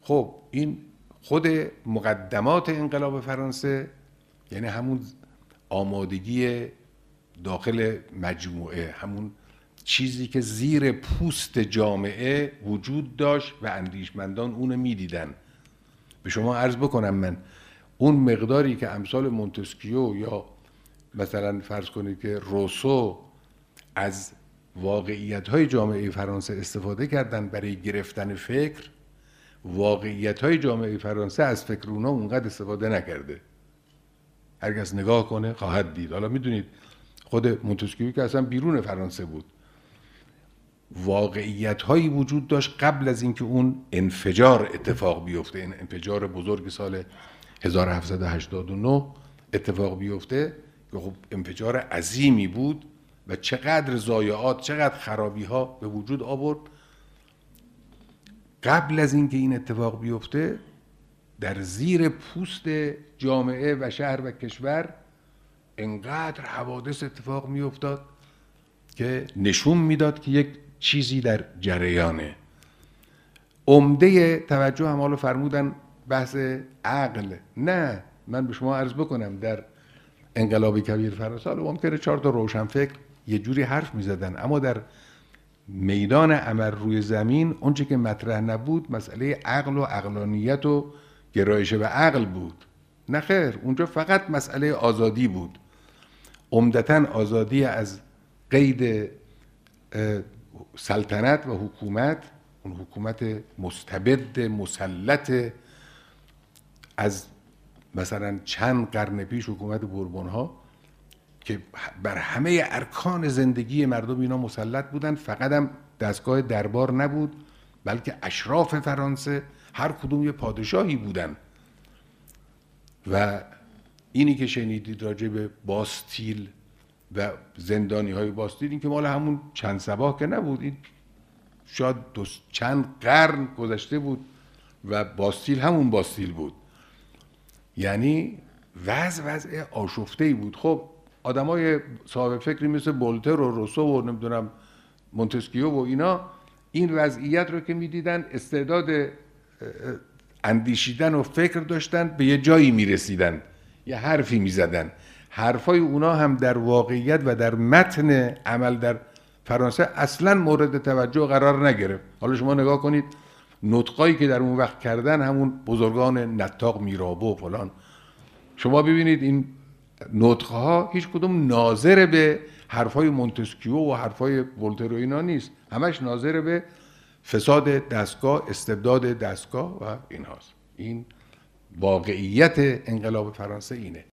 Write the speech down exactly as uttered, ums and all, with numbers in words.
خب این خود مقدمات انقلاب فرانسه، یعنی همون آمادگی داخل مجموعه، همون چیزی که زیر پوست جامعه وجود داشت و اندیشمندان اونو میدیدن. به شما عرض بکنم من اون مقداری که امثال مونتسکیو یا مثلا فرض کنید که روسو از واقعیت‌های جامعه فرانسه استفاده کردن برای گرفتن فکر، واقعیت‌های جامعه فرانسه از فکر اونا اونقدر استفاده نکرده. هر کس نگاه کنه خواهد دید. حالا میدونید خود مونتسکیو که اصلا بیرون فرانسه بود، واقعیت‌هایی وجود داشت قبل از اینکه اون انفجار اتفاق بیفته، این انفجار بزرگ سال هزار و هفتصد و هشتاد و نه اتفاق بیفته که خب انفجار عظیمی بود و چقدر ضایعات، چقدر خرابی‌ها به وجود آورد. قبل از اینکه این اتفاق بیفته در زیر پوست جامعه و شهر و کشور انقدر حوادث اتفاق میافتاد که نشون میداد که یک چیزی در جریانه. عمده توجه هم حالا فرمودن بحث عقل. نه، من به شما عرض بکنم در انقلاب کبیر فرانسه حالا ممکنه چهار تا روشنفکر یه جوری حرف میزدن، اما در میدان عمل روی زمین اونچه که مطرح نبود مسئله عقل و عقلانیت و گرایش به عقل بود. نه خیر، اونجا فقط مسئله آزادی بود، عمدتاً آزادی از قید سلطنت و حکومت، اون حکومت مستبد مسلط از مثلا چند قرن پیش، حکومت بوربون ها که بر همه ارکان زندگی مردم اینا مسلط بودن. فقط هم دستگاه دربار نبود، بلکه اشراف فرانسه هر کدوم یه پادشاهی بودن. و اینی که شنیدید راجع به باستیل و زندانی های باستیل، این که مال همون چند صباح که نبود، این شاید دو چند قرن گذشته بود و باستیل همون باستیل بود. یعنی وضع وضع آشفته‌ای بود. خب آدمای صاحب فکری مثل ولتر و روسو و نمیدونم مونتسکیو و اینا این وضعیت رو که میدیدن استعداد اندیشیدن و فکر داشتن، به یه جایی میرسیدن، یه حرفی میزدن. حرفای اونا هم در واقعیت و در متن عمل در فرانسه اصلا مورد توجه قرار نگرفت. حالا شما نگاه کنید نطقایی که در اون وقت کردن همون بزرگان نطاق میرابو و فلان، شما ببینید این نطقها هیچ کدوم ناظر به حرفای مونتسکیو و حرفای ولتر و اینا نیست، همش ناظر به فساد دستگاه، استبداد دستگاه و این هاست. این واقعیت انقلاب فرانسه اینه.